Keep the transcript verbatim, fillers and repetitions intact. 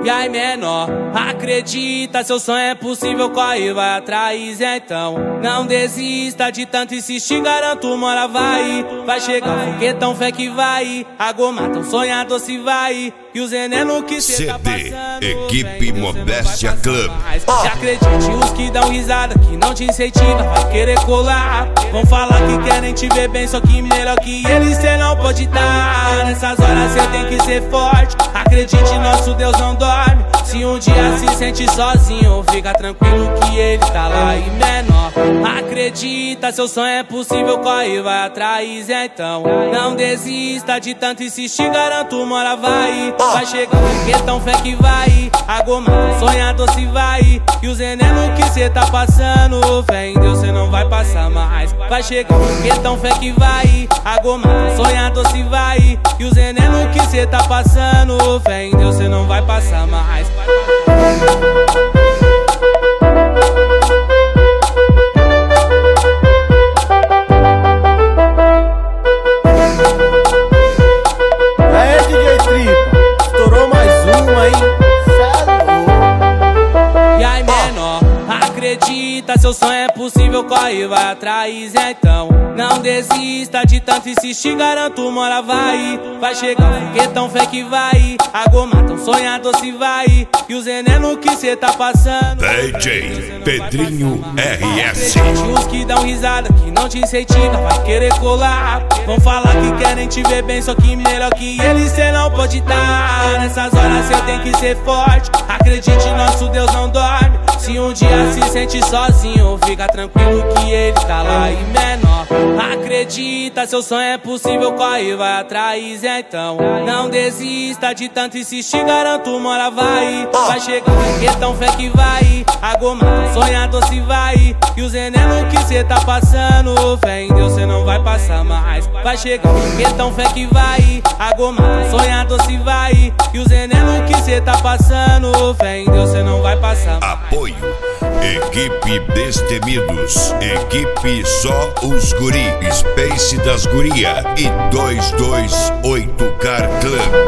E aí menor, acredita, seu sonho é possível, corre, vai atrás então. Não desista de tanto insistir, garanto uma hora vai. Vai chegar um foguetão, fé que vai. A goma tão sonhador se vai. E os veneno que cê tá passando, Equipe Modéstia Club. E acredite, os que dão risada, que não te incentiva, vai querer colar. Vão falar que querem te ver bem, só que melhor que eles cê não pode dar. Nessas horas cê tem que ser forte. Acredite, nosso Deus não dorme. Se um dia se sente sozinho, fica tranquilo que ele tá lá. E menor, acredita, seu sonho é possível, corre, vai atrás então. Não desista de tanto insistir, garanto uma hora vai. Vai chegar um foguetão, fé que vai. A goma sonhador se vai. E os veneno que cê tá passando, fé em Deus cê não vai passar mais. Vai chegar um foguetão, fé que vai. A goma sonhador se vai. E os veneno que cê tá passando, fé em Deus cê não vai passar mais. Aí, D J Tripa, estourou mais uma, hein? E aí menor, acredita, seu sonho é possível, corre, vai atrás então. Não desista de tanto insistir, garanto uma hora vai. Vai chegar um foguetão, fé que vai. A goma tão sonhador se vai. E os veneno que cê tá passando, D J Pedrinho R S. acredite, os que dão risada, que não te incentiva, vai querer colar. Vão falar que querem te ver bem, só que melhor que eles cê não pode dar. Nessas horas cê tem que ser forte. Acredite, nosso Deus não dorme. Se um dia se sente sozinho, fica tranquilo que ele tá lá. E menor, acredita, seu sonho é possível, corre, vai atrás então. Não desista de tanto insistir, garanto uma hora vai. Vai chegar um foguetão, fé que vai. A goma sonhador se vai. E os veneno que cê tá passando, fé em Deus cê não vai passar mais. Vai chegar um foguetão, fé que vai. A goma sonhador se vai. E os veneno que cê tá passando, fé em Deus cê não vai passar mais. Apoio Equipe Destemidos, Equipe Só os Guri, Space das Guria e dois dois oito Car Club.